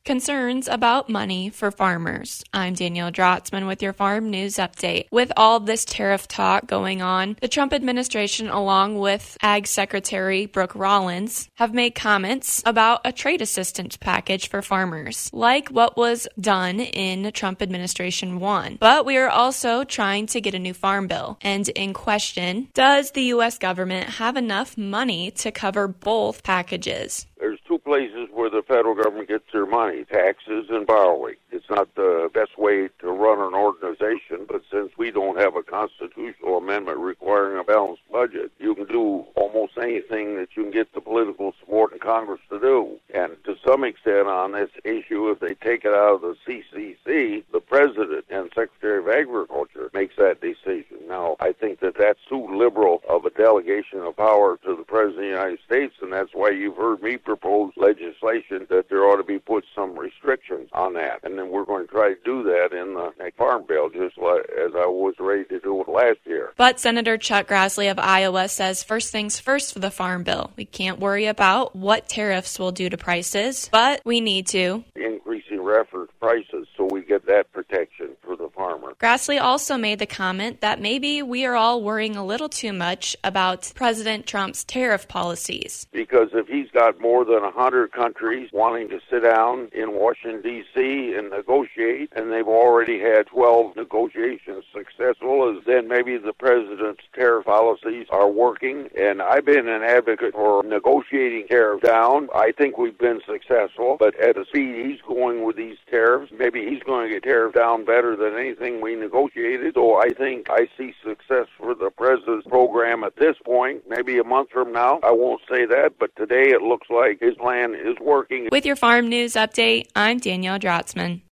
Concerns about money for farmers. I'm Danielle Drotzman with your Farm News Update. With all this tariff talk going on, the Trump administration, along with Ag Secretary Brooke Rollins, have made comments about a trade assistance package for farmers, like what was done in Trump administration 1. But we are also trying to get a new farm bill. And in question, does the U.S. government have enough money to cover both packages? There's two places where the federal government gets their money, taxes and borrowing. It's not the best way to run an organization, but since we don't have a constitutional amendment requiring a balanced budget, you can do almost anything that you can get the political support in Congress to do. And to some extent on this issue, if they take it out of the CCC, the President and Secretary of Agriculture makes that decision. Now, I think that that's too liberal of a delegation of power to the President of the United States, and that's why you've heard me propose legislation that there ought to be put some restrictions on that. And then we're going to try to do that in the next farm bill, just like as I was ready to do it last year. But Senator Chuck Grassley of Iowa says first things first for the farm bill. We can't worry about what tariffs will do to prices, but we need to increasing reference prices so we get that protection for the farmer. Grassley also made the comment that maybe we are all worrying a little too much about President Trump's tariff policies. Because if he's got more than 100 countries wanting to sit down in Washington, D.C. and negotiate, and they've already had 12 negotiations successful, then maybe the president's tariff policies are working. And I've been an advocate for negotiating tariffs down. I think we've been successful, but at the speed he's going with these tariffs, maybe he's going to get tariffs down better than anything we negotiated. So I think I see success for the president's program at this point. Maybe a month from now, I won't say that, but today it looks like his plan is working. With your Farm News Update, I'm Danielle Drotzman.